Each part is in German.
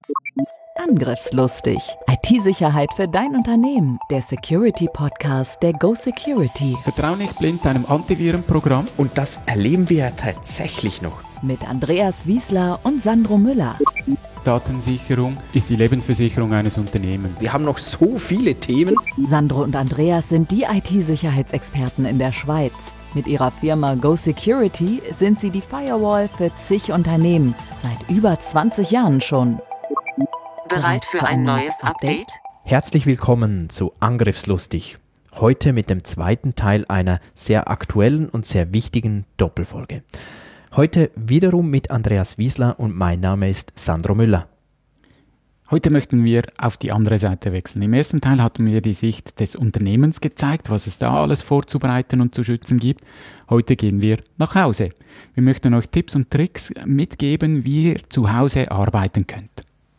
Angriffslustig. IT-Sicherheit für dein Unternehmen. Der Security-Podcast der Go Security. Vertrau nicht blind deinem Antivirenprogramm. Und das erleben wir ja tatsächlich noch. Mit Andreas Wiesler und Sandro Müller. Datensicherung ist die Lebensversicherung eines Unternehmens. Wir haben noch so viele Themen. Sandro und Andreas sind die IT-Sicherheitsexperten in der Schweiz. Mit ihrer Firma Go Security sind sie die Firewall für zig Unternehmen. Seit über 20 Jahren schon. Bereit für ein neues Update? Herzlich willkommen zu Angriffslustig. Heute mit dem zweiten Teil einer sehr aktuellen und sehr wichtigen Doppelfolge. Heute wiederum mit Andreas Wiesler und mein Name ist Sandro Müller. Heute möchten wir auf die andere Seite wechseln. Im ersten Teil hatten wir die Sicht des Unternehmens gezeigt, was es da alles vorzubereiten und zu schützen gibt. Heute gehen wir nach Hause. Wir möchten euch Tipps und Tricks mitgeben, wie ihr zu Hause arbeiten könnt.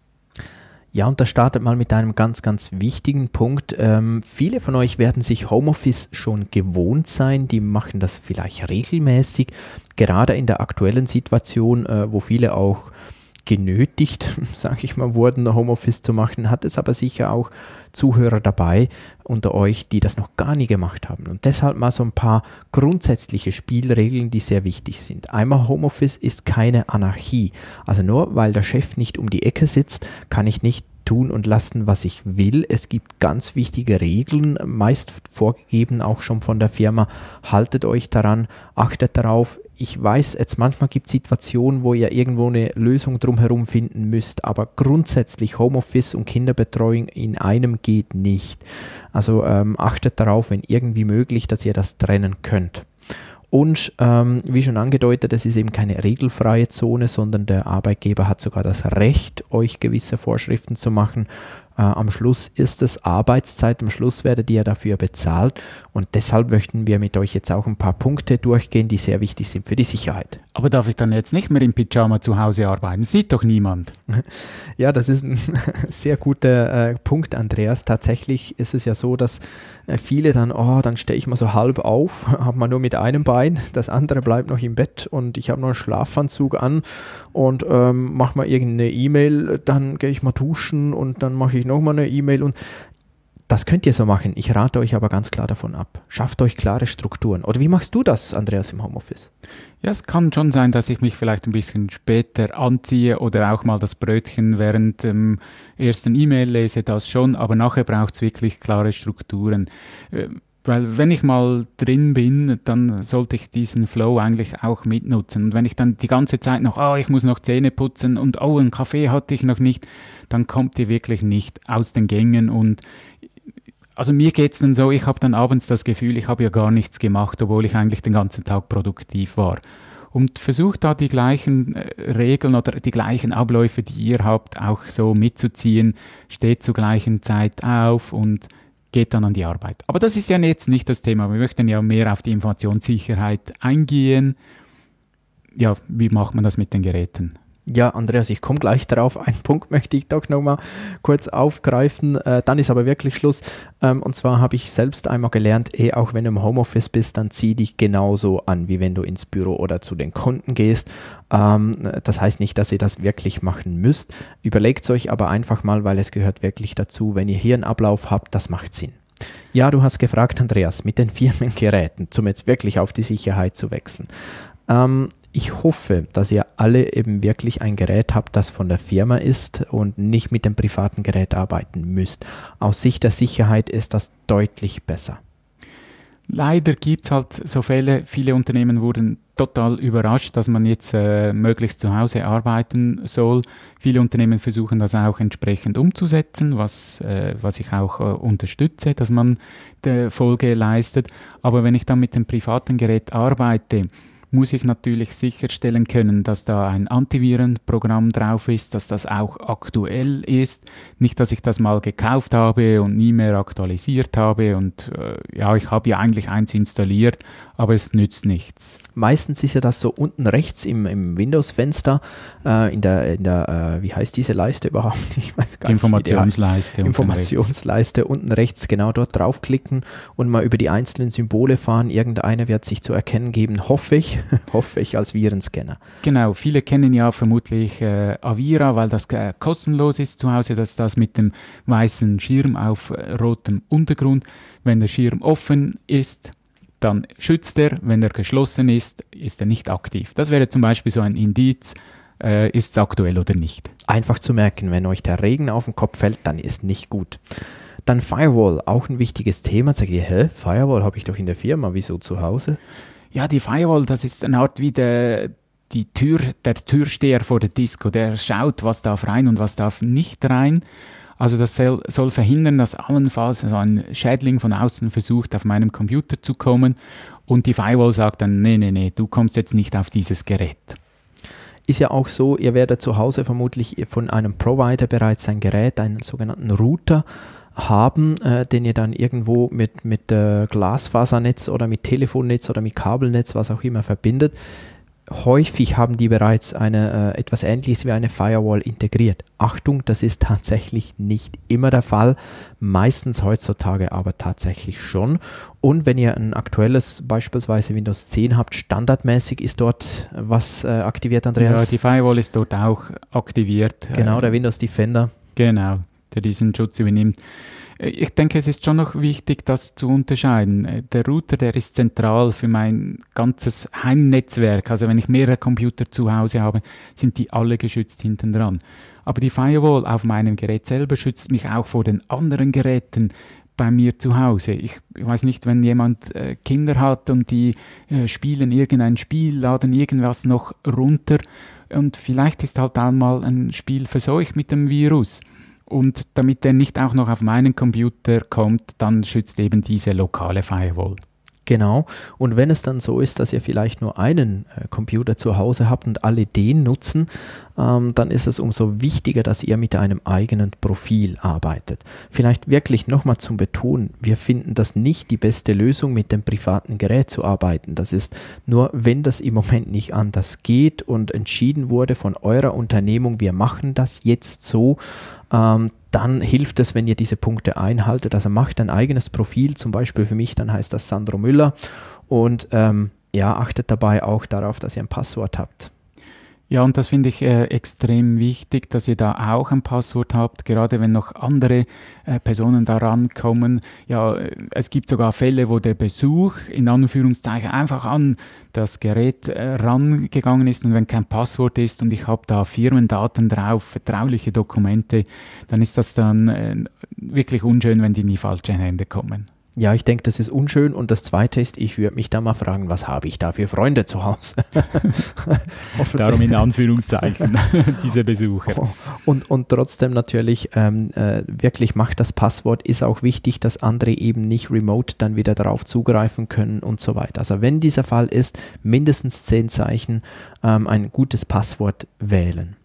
Ja, und das startet mal mit einem ganz, ganz wichtigen Punkt. Viele von euch werden sich Homeoffice schon gewohnt sein, die machen das vielleicht regelmäßig, gerade in der aktuellen Situation, wo viele auch genötigt, sage ich mal, wurden, Homeoffice zu machen, hat es aber sicher auch Zuhörer dabei unter euch, die das noch gar nie gemacht haben. Und deshalb mal so ein paar grundsätzliche Spielregeln, die sehr wichtig sind. Einmal, Homeoffice ist keine Anarchie. Also nur weil der Chef nicht um die Ecke sitzt, kann ich nicht tun und lassen, was ich will. Es gibt ganz wichtige Regeln, meist vorgegeben auch schon von der Firma. Haltet euch daran, achtet darauf. Ich weiß, jetzt manchmal gibt es Situationen, wo ihr irgendwo eine Lösung drumherum finden müsst, aber grundsätzlich Homeoffice und Kinderbetreuung in einem geht nicht. Also achtet darauf, wenn irgendwie möglich, dass ihr das trennen könnt. Und wie schon angedeutet, es ist eben keine regelfreie Zone, sondern der Arbeitgeber hat sogar das Recht, euch gewisse Vorschriften zu machen. Am Schluss ist es Arbeitszeit, am Schluss werdet ihr dafür bezahlt und deshalb möchten wir mit euch jetzt auch ein paar Punkte durchgehen, die sehr wichtig sind für die Sicherheit. Aber darf ich dann jetzt nicht mehr im Pyjama zu Hause arbeiten? Sieht doch niemand. Ja, das ist ein sehr guter Punkt, Andreas. Tatsächlich ist es ja so, dass viele dann stehe ich mal so halb auf, habe mal nur mit einem Bein, das andere bleibt noch im Bett und ich habe noch einen Schlafanzug an und mache mal irgendeine E-Mail, dann gehe ich mal duschen und dann mache ich nochmal eine E-Mail und das könnt ihr so machen. Ich rate euch aber ganz klar davon ab. Schafft euch klare Strukturen. Oder wie machst du das, Andreas, im Homeoffice? Ja, es kann schon sein, dass ich mich vielleicht ein bisschen später anziehe oder auch mal das Brötchen während dem ersten E-Mail lese, das schon, aber nachher braucht es wirklich klare Strukturen. Weil wenn ich mal drin bin, dann sollte ich diesen Flow eigentlich auch mitnutzen. Und wenn ich dann die ganze Zeit noch, ich muss noch Zähne putzen und einen Kaffee hatte ich noch nicht, dann kommt ihr wirklich nicht aus den Gängen. Und also mir geht es dann so, ich habe dann abends das Gefühl, ich habe ja gar nichts gemacht, obwohl ich eigentlich den ganzen Tag produktiv war. Und versucht da die gleichen Regeln oder die gleichen Abläufe, die ihr habt, auch so mitzuziehen. Steht zur gleichen Zeit auf und geht dann an die Arbeit. Aber das ist ja jetzt nicht das Thema. Wir möchten ja mehr auf die Informationssicherheit eingehen. Ja, wie macht man das mit den Geräten? Ja, Andreas, ich komme gleich darauf. Einen Punkt möchte ich doch nochmal kurz aufgreifen. Dann ist aber wirklich Schluss. Und zwar habe ich selbst einmal gelernt, auch wenn du im Homeoffice bist, dann zieh dich genauso an, wie wenn du ins Büro oder zu den Kunden gehst. Das heißt nicht, dass ihr das wirklich machen müsst. Überlegt es euch aber einfach mal, weil es gehört wirklich dazu. Wenn ihr hier einen Ablauf habt, das macht Sinn. Ja, du hast gefragt, Andreas, mit den Firmengeräten, um jetzt wirklich auf die Sicherheit zu wechseln. Ich hoffe, dass ihr alle eben wirklich ein Gerät habt, das von der Firma ist und nicht mit dem privaten Gerät arbeiten müsst. Aus Sicht der Sicherheit ist das deutlich besser. Leider gibt es halt so Fälle, viele Unternehmen wurden total überrascht, dass man jetzt möglichst zu Hause arbeiten soll. Viele Unternehmen versuchen das auch entsprechend umzusetzen, was ich auch unterstütze, dass man die Folge leistet. Aber wenn ich dann mit dem privaten Gerät arbeite, muss ich natürlich sicherstellen können, dass da ein Antivirenprogramm drauf ist, dass das auch aktuell ist. Nicht, dass ich das mal gekauft habe und nie mehr aktualisiert habe und ich habe ja eigentlich eins installiert, aber es nützt nichts. Meistens ist ja das so unten rechts im Windows-Fenster, in der wie heißt diese Leiste überhaupt? Ich weiß gar nicht. Informationsleiste unten rechts, genau dort draufklicken und mal über die einzelnen Symbole fahren. Irgendeiner wird sich zu erkennen geben, hoffe ich. hoffe ich, als Virenscanner. Genau, viele kennen ja vermutlich Avira, weil das kostenlos ist zu Hause, das ist das mit dem weißen Schirm auf rotem Untergrund. Wenn der Schirm offen ist, dann schützt er, wenn er geschlossen ist, ist er nicht aktiv. Das wäre zum Beispiel so ein Indiz, ist es aktuell oder nicht. Einfach zu merken, wenn euch der Regen auf den Kopf fällt, dann ist nicht gut. Dann Firewall, auch ein wichtiges Thema. Sagt ihr, Firewall habe ich doch in der Firma, wieso zu Hause? Ja, die Firewall, das ist eine Art wie der Türsteher vor der Disco, der schaut, was darf rein und was darf nicht rein. Also das soll verhindern, dass allenfalls so ein Schädling von außen versucht, auf meinem Computer zu kommen und die Firewall sagt dann, nee, du kommst jetzt nicht auf dieses Gerät. Ist ja auch so, ihr werdet zu Hause vermutlich von einem Provider bereits ein Gerät, einen sogenannten Router haben, den ihr dann irgendwo mit Glasfasernetz oder mit Telefonnetz oder mit Kabelnetz, was auch immer, verbindet. Häufig haben die bereits etwas Ähnliches wie eine Firewall integriert. Achtung, das ist tatsächlich nicht immer der Fall, meistens heutzutage aber tatsächlich schon. Und wenn ihr ein aktuelles, beispielsweise Windows 10 habt, standardmäßig ist dort was aktiviert, Andreas? Ja, die Firewall ist dort auch aktiviert. Genau, der Windows Defender. Genau, der diesen Schutz übernimmt. Ich denke, es ist schon noch wichtig, das zu unterscheiden. Der Router, der ist zentral für mein ganzes Heimnetzwerk. Also wenn ich mehrere Computer zu Hause habe, sind die alle geschützt hinten dran. Aber die Firewall auf meinem Gerät selber schützt mich auch vor den anderen Geräten bei mir zu Hause. Ich weiß nicht, wenn jemand Kinder hat und die spielen irgendein Spiel, laden irgendwas noch runter und vielleicht ist halt einmal ein Spiel verseucht mit dem Virus. Und damit der nicht auch noch auf meinen Computer kommt, dann schützt eben diese lokale Firewall. Genau. Und wenn es dann so ist, dass ihr vielleicht nur einen Computer zu Hause habt und alle den nutzen, dann ist es umso wichtiger, dass ihr mit einem eigenen Profil arbeitet. Vielleicht wirklich nochmal zum Betonen, wir finden das nicht die beste Lösung, mit dem privaten Gerät zu arbeiten. Das ist nur, wenn das im Moment nicht anders geht und entschieden wurde von eurer Unternehmung, wir machen das jetzt so, dann hilft es, wenn ihr diese Punkte einhaltet. Also macht ein eigenes Profil, zum Beispiel für mich, dann heißt das Sandro Müller und achtet dabei auch darauf, dass ihr ein Passwort habt. Ja, und das finde ich extrem wichtig, dass ihr da auch ein Passwort habt, gerade wenn noch andere Personen da rankommen. Ja, es gibt sogar Fälle, wo der Besuch in Anführungszeichen einfach an das Gerät rangegangen ist und wenn kein Passwort ist und ich habe da Firmendaten drauf, vertrauliche Dokumente, dann ist das dann wirklich unschön, wenn die in die falschen Hände kommen. Ja, ich denke, das ist unschön. Und das Zweite ist, ich würde mich da mal fragen, was habe ich da für Freunde zu Hause? Darum in Anführungszeichen, diese Besucher. Und trotzdem natürlich, wirklich macht das Passwort, ist auch wichtig, dass andere eben nicht remote dann wieder darauf zugreifen können und so weiter. Also wenn dieser Fall ist, mindestens 10 Zeichen, ein gutes Passwort wählen.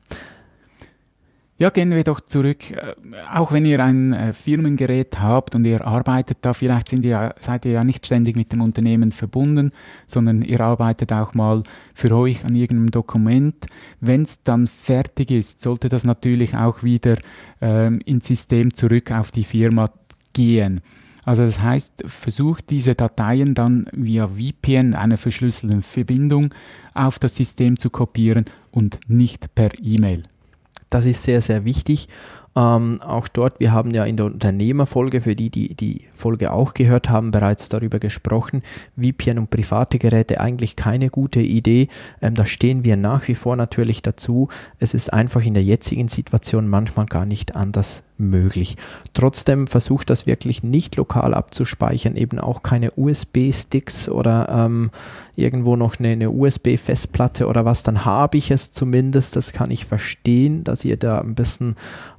Ja, gehen wir doch zurück. Auch wenn ihr ein Firmengerät habt und ihr arbeitet da, vielleicht seid ihr ja nicht ständig mit dem Unternehmen verbunden, sondern ihr arbeitet auch mal für euch an irgendeinem Dokument. Wenn es dann fertig ist, sollte das natürlich auch wieder ins System zurück auf die Firma gehen. Also das heißt, versucht diese Dateien dann via VPN, einer verschlüsselten Verbindung, auf das System zu kopieren und nicht per E-Mail. Das ist sehr, sehr wichtig. Auch dort, wir haben ja in der Unternehmerfolge, für die Folge auch gehört haben, bereits darüber gesprochen, VPN und private Geräte eigentlich keine gute Idee. Da stehen wir nach wie vor natürlich dazu. Es ist einfach in der jetzigen Situation manchmal gar nicht anders möglich. Trotzdem versucht das wirklich nicht lokal abzuspeichern, eben auch keine USB-Sticks oder irgendwo noch eine USB-Festplatte oder was, dann habe ich es zumindest, das kann ich verstehen, dass ihr da ein bisschen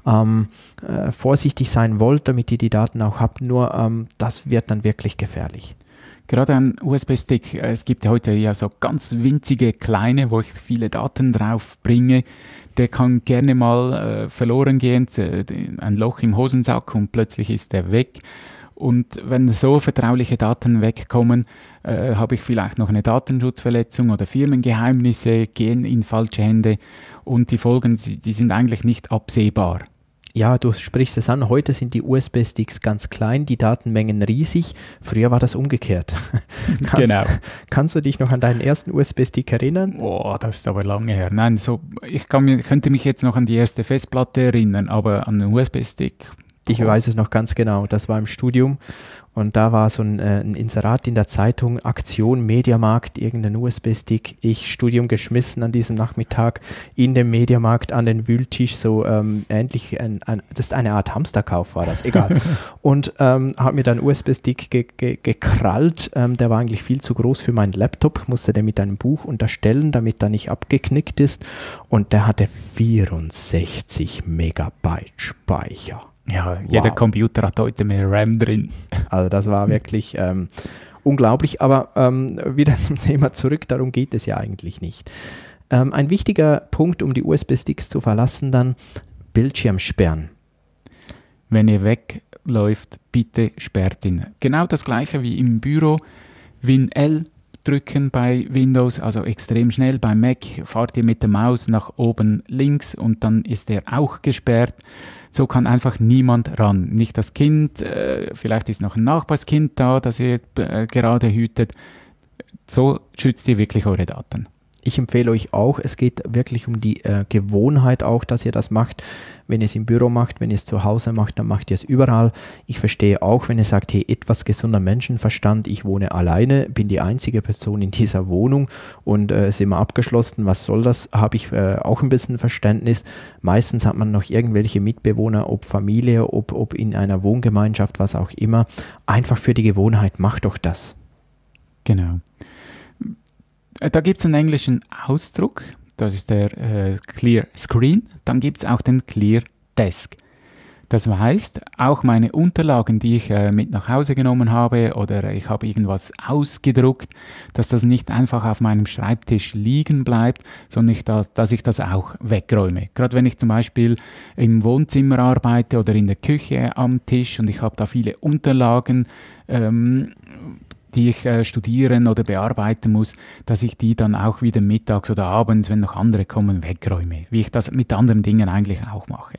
vorsichtig sein wollt, damit ihr die Daten auch habt, nur das wird dann wirklich gefährlich. Gerade ein USB-Stick, es gibt ja heute ja so ganz winzige kleine, wo ich viele Daten drauf bringe, der kann gerne mal verloren gehen, ein Loch im Hosensack und plötzlich ist der weg. Und wenn so vertrauliche Daten wegkommen, habe ich vielleicht noch eine Datenschutzverletzung oder Firmengeheimnisse gehen in falsche Hände und die Folgen, die sind eigentlich nicht absehbar. Ja, du sprichst es an, heute sind die USB-Sticks ganz klein, die Datenmengen riesig. Früher war das umgekehrt. Genau. Kannst du dich noch an deinen ersten USB-Stick erinnern? Boah, das ist aber lange her. Nein, ich könnte mich jetzt noch an die erste Festplatte erinnern, aber an den USB-Stick. Ich weiß es noch ganz genau, das war im Studium und da war so ein Inserat in der Zeitung, Aktion Mediamarkt, irgendein USB-Stick, ich Studium geschmissen an diesem Nachmittag in dem Mediamarkt an den Wühltisch, so ähnlich, das ist eine Art Hamsterkauf war das, egal. Und habe mir dann USB-Stick gekrallt, der war eigentlich viel zu groß für meinen Laptop, musste den mit einem Buch unterstellen, damit er nicht abgeknickt ist und der hatte 64 Megabyte Speicher. Ja, jeder Computer hat heute mehr RAM drin. Also das war wirklich unglaublich, aber wieder zum Thema zurück, darum geht es ja eigentlich nicht. Ein wichtiger Punkt, um die USB-Sticks zu verlassen, dann Bildschirm sperren. Wenn ihr wegläuft, bitte sperrt ihn. Genau das gleiche wie im Büro, Win-L drücken bei Windows, also extrem schnell. Beim Mac fahrt ihr mit der Maus nach oben links und dann ist er auch gesperrt. So kann einfach niemand ran. Nicht das Kind, vielleicht ist noch ein Nachbarskind da, das ihr gerade hütet. So schützt ihr wirklich eure Daten. Ich empfehle euch auch, es geht wirklich um die Gewohnheit auch, dass ihr das macht. Wenn ihr es im Büro macht, wenn ihr es zu Hause macht, dann macht ihr es überall. Ich verstehe auch, wenn ihr sagt, hey, etwas gesunder Menschenverstand, ich wohne alleine, bin die einzige Person in dieser Wohnung und ist immer abgeschlossen, was soll das, habe ich auch ein bisschen Verständnis. Meistens hat man noch irgendwelche Mitbewohner, ob Familie, ob in einer Wohngemeinschaft, was auch immer. Einfach für die Gewohnheit, macht doch das. Genau. Da gibt es einen englischen Ausdruck, das ist der Clear Screen, dann gibt es auch den Clear Desk. Das heißt, auch meine Unterlagen, die ich mit nach Hause genommen habe oder ich habe irgendwas ausgedruckt, dass das nicht einfach auf meinem Schreibtisch liegen bleibt, sondern dass ich das auch wegräume. Gerade wenn ich zum Beispiel im Wohnzimmer arbeite oder in der Küche am Tisch und ich habe da viele Unterlagen, die ich studieren oder bearbeiten muss, dass ich die dann auch wieder mittags oder abends, wenn noch andere kommen, wegräume, wie ich das mit anderen Dingen eigentlich auch mache.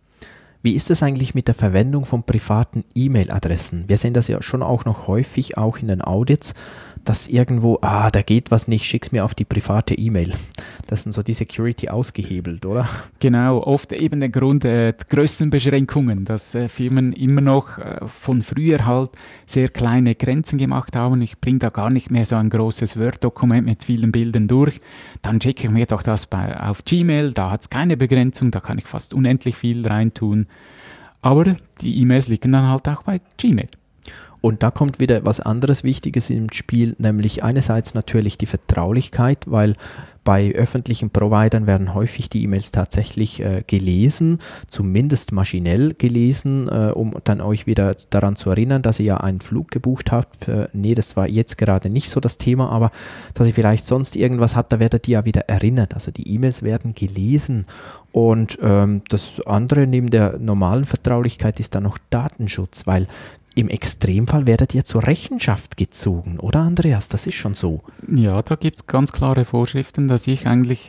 Wie ist es eigentlich mit der Verwendung von privaten E-Mail-Adressen? Wir sehen das ja schon auch noch häufig, auch in den Audits, dass irgendwo, da geht was nicht, schick's mir auf die private E-Mail. Das sind so die Security ausgehebelt, oder? Genau, oft eben der Grund der Größenbeschränkungen, dass Firmen immer noch von früher halt sehr kleine Grenzen gemacht haben. Ich bringe da gar nicht mehr so ein großes Word-Dokument mit vielen Bildern durch. Dann schicke ich mir doch das auf Gmail, da hat es keine Begrenzung, da kann ich fast unendlich viel reintun. Aber die E-Mails liegen dann halt auch bei Gmail. Und da kommt wieder was anderes Wichtiges ins Spiel, nämlich einerseits natürlich die Vertraulichkeit, weil bei öffentlichen Providern werden häufig die E-Mails tatsächlich gelesen, zumindest maschinell gelesen, um dann euch wieder daran zu erinnern, dass ihr ja einen Flug gebucht habt. Nee, das war jetzt gerade nicht so das Thema, aber dass ihr vielleicht sonst irgendwas habt, da werdet ihr ja wieder erinnert. Also die E-Mails werden gelesen. Und das andere neben der normalen Vertraulichkeit ist dann noch Datenschutz, weil im Extremfall werdet ihr zur Rechenschaft gezogen, oder Andreas? Das ist schon so. Ja, da gibt es ganz klare Vorschriften, dass ich eigentlich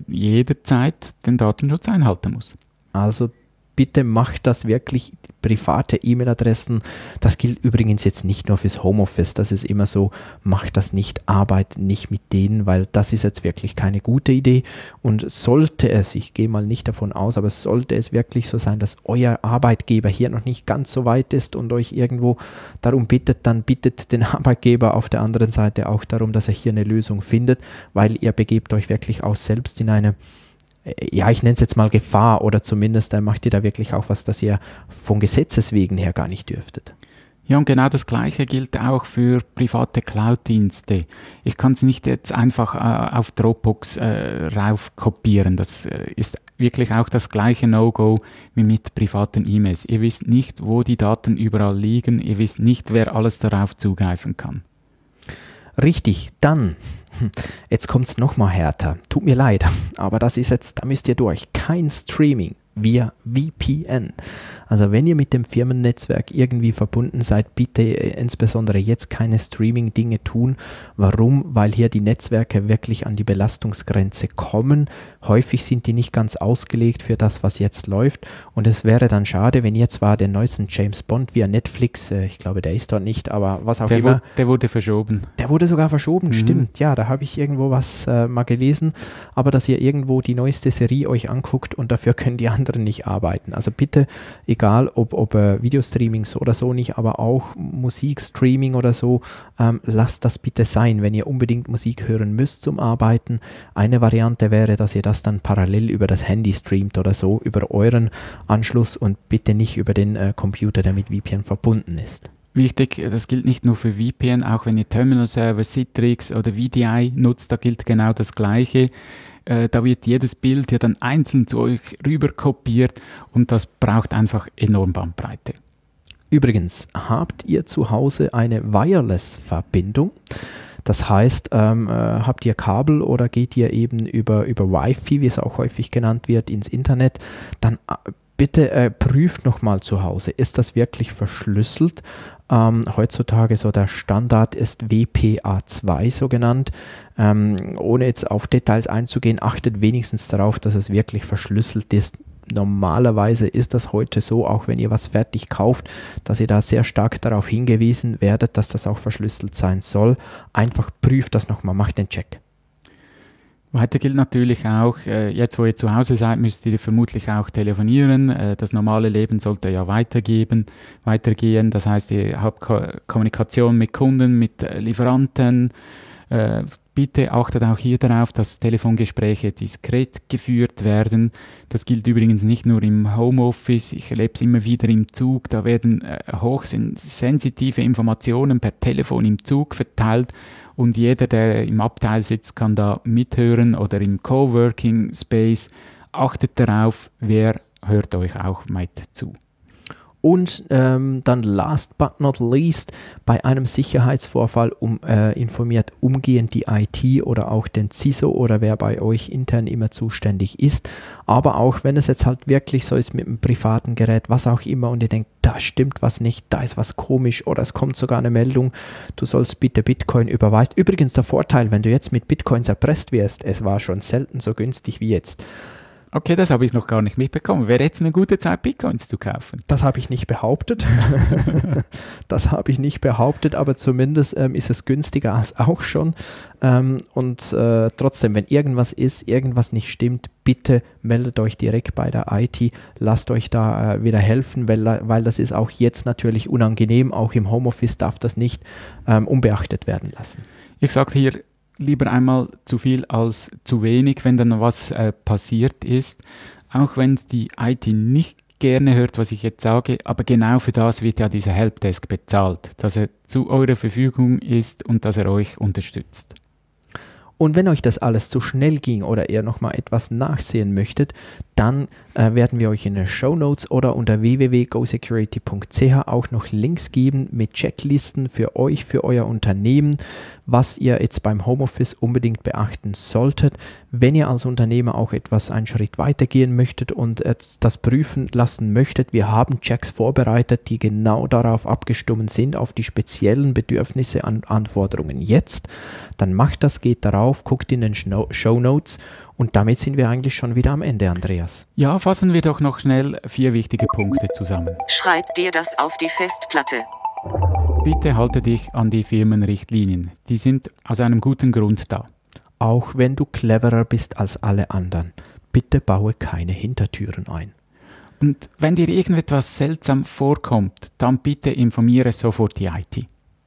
jederzeit den Datenschutz einhalten muss. Also bitte macht das wirklich, private E-Mail-Adressen. Das gilt übrigens jetzt nicht nur fürs Homeoffice. Das ist immer so, macht das nicht, arbeitet nicht mit denen, weil das ist jetzt wirklich keine gute Idee. Und sollte es, ich gehe mal nicht davon aus, aber sollte es wirklich so sein, dass euer Arbeitgeber hier noch nicht ganz so weit ist und euch irgendwo darum bittet, dann bittet den Arbeitgeber auf der anderen Seite auch darum, dass er hier eine Lösung findet, weil ihr begebt euch wirklich auch selbst in eine, ja, ich nenne es jetzt mal Gefahr, oder zumindest macht ihr da wirklich auch was, das ihr von Gesetzes wegen her gar nicht dürftet. Ja, und genau das Gleiche gilt auch für private Cloud-Dienste. Ich kann es nicht jetzt einfach auf Dropbox rauf kopieren. Das ist wirklich auch das gleiche No-Go wie mit privaten E-Mails. Ihr wisst nicht, wo die Daten überall liegen. Ihr wisst nicht, wer alles darauf zugreifen kann. Richtig, dann, jetzt kommt es nochmal härter. Tut mir leid, aber das ist jetzt, da müsst ihr durch. Kein Streaming. via VPN. Also wenn ihr mit dem Firmennetzwerk irgendwie verbunden seid, bitte insbesondere jetzt keine Streaming-Dinge tun. Warum? Weil hier die Netzwerke wirklich an die Belastungsgrenze kommen. Häufig sind die nicht ganz ausgelegt für das, was jetzt läuft. Und es wäre dann schade, wenn ihr zwar den neuesten James Bond via Netflix, ich glaube, der ist dort nicht, aber was auch immer. Der wurde verschoben. Der wurde sogar verschoben, stimmt. Ja, da habe ich irgendwo was mal gelesen. Aber dass ihr irgendwo die neueste Serie euch anguckt und dafür können die anderen nicht arbeiten. Also bitte, egal ob Videostreaming so oder so nicht, aber auch Musikstreaming oder so, lasst das bitte sein, wenn ihr unbedingt Musik hören müsst zum Arbeiten. Eine Variante wäre, dass ihr das dann parallel über das Handy streamt oder so, über euren Anschluss und bitte nicht über den Computer, der mit VPN verbunden ist. Wichtig, das gilt nicht nur für VPN, auch wenn ihr Terminal-Server, Citrix oder VDI nutzt, da gilt genau das Gleiche. Da wird jedes Bild ja dann einzeln zu euch rüber kopiert und das braucht einfach enorm Bandbreite. Übrigens, habt ihr zu Hause eine Wireless-Verbindung? Das heißt, habt ihr Kabel oder geht ihr eben über Wi-Fi, wie es auch häufig genannt wird, ins Internet, dann bitte prüft nochmal zu Hause, ist das wirklich verschlüsselt? Heutzutage so der Standard ist WPA2 so genannt. Ohne jetzt auf Details einzugehen, achtet wenigstens darauf, dass es wirklich verschlüsselt ist. Normalerweise ist das heute so, auch wenn ihr was fertig kauft, dass ihr da sehr stark darauf hingewiesen werdet, dass das auch verschlüsselt sein soll. Einfach prüft das nochmal, macht den Check. Weiter gilt natürlich auch, jetzt wo ihr zu Hause seid, müsst ihr vermutlich auch telefonieren. Das normale Leben sollte ja weitergehen. Das heißt, ihr habt Kommunikation mit Kunden, mit Lieferanten. Bitte achtet auch hier darauf, dass Telefongespräche diskret geführt werden. Das gilt übrigens nicht nur im Homeoffice, ich erlebe es immer wieder im Zug. Da werden hochsensitive Informationen per Telefon im Zug verteilt und jeder, der im Abteil sitzt, kann da mithören oder im Coworking Space. Achtet darauf, wer hört euch auch mit zu. Und dann last but not least, bei einem Sicherheitsvorfall informiert umgehend die IT oder auch den CISO oder wer bei euch intern immer zuständig ist. Aber auch wenn es jetzt halt wirklich so ist mit einem privaten Gerät, was auch immer, und ihr denkt, da stimmt was nicht, da ist was komisch oder es kommt sogar eine Meldung, du sollst bitte Bitcoin überweisen. Übrigens der Vorteil, wenn du jetzt mit Bitcoins erpresst wirst, es war schon selten so günstig wie jetzt. Okay, das habe ich noch gar nicht mitbekommen. Wäre jetzt eine gute Zeit, Bitcoins zu kaufen? Das habe ich nicht behauptet. Aber zumindest ist es günstiger als auch schon. Trotzdem, wenn irgendwas ist, irgendwas nicht stimmt, bitte meldet euch direkt bei der IT. Lasst euch da wieder helfen, weil das ist auch jetzt natürlich unangenehm. Auch im Homeoffice darf das nicht unbeachtet werden lassen. Ich sage hier, lieber einmal zu viel als zu wenig, wenn dann was passiert ist. Auch wenn die IT nicht gerne hört, was ich jetzt sage, aber genau für das wird ja dieser Helpdesk bezahlt, dass er zu eurer Verfügung ist und dass er euch unterstützt. Und wenn euch das alles zu schnell ging oder ihr nochmal etwas nachsehen möchtet, dann werden wir euch in den Shownotes oder unter www.gosecurity.ch auch noch Links geben mit Checklisten für euch, für euer Unternehmen, was ihr jetzt beim Homeoffice unbedingt beachten solltet. Wenn ihr als Unternehmer auch einen Schritt weitergehen möchtet und das prüfen lassen möchtet, wir haben Checks vorbereitet, die genau darauf abgestimmt sind, auf die speziellen Bedürfnisse an Anforderungen jetzt. Dann macht das, geht darauf, guckt in den Shownotes. Und damit sind wir eigentlich schon wieder am Ende, Andreas. Ja, fassen wir doch noch schnell 4 wichtige Punkte zusammen. Schreib dir das auf die Festplatte. Bitte halte dich an die Firmenrichtlinien. Die sind aus einem guten Grund da. Auch wenn du cleverer bist als alle anderen, bitte baue keine Hintertüren ein. Und wenn dir irgendetwas seltsam vorkommt, dann bitte informiere sofort die IT.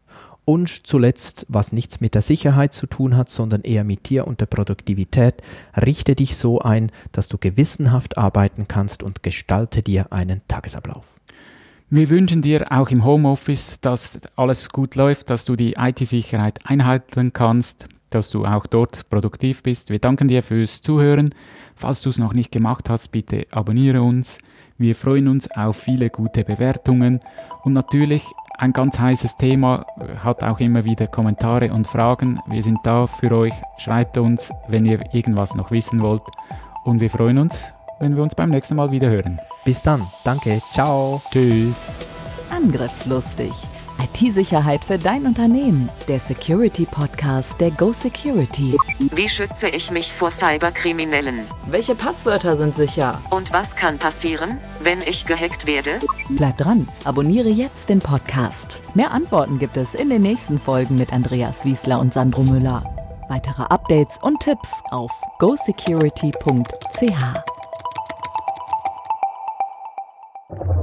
Und zuletzt, was nichts mit der Sicherheit zu tun hat, sondern eher mit dir und der Produktivität, richte dich so ein, dass du gewissenhaft arbeiten kannst und gestalte dir einen Tagesablauf. Wir wünschen dir auch im Homeoffice, dass alles gut läuft, dass du die IT-Sicherheit einhalten kannst, dass du auch dort produktiv bist. Wir danken dir fürs Zuhören. Falls du es noch nicht gemacht hast, bitte abonniere uns. Wir freuen uns auf viele gute Bewertungen und natürlich ein ganz heißes Thema, hat auch immer wieder Kommentare und Fragen. Wir sind da für euch. Schreibt uns, wenn ihr irgendwas noch wissen wollt. Und wir freuen uns, wenn wir uns beim nächsten Mal wieder hören. Bis dann. Danke. Ciao. Tschüss. Angriffslustig. IT-Sicherheit für dein Unternehmen. Der Security-Podcast der Go Security. Wie schütze ich mich vor Cyberkriminellen? Welche Passwörter sind sicher? Und was kann passieren, wenn ich gehackt werde? Bleib dran, abonniere jetzt den Podcast. Mehr Antworten gibt es in den nächsten Folgen mit Andreas Wiesler und Sandro Müller. Weitere Updates und Tipps auf gosecurity.ch.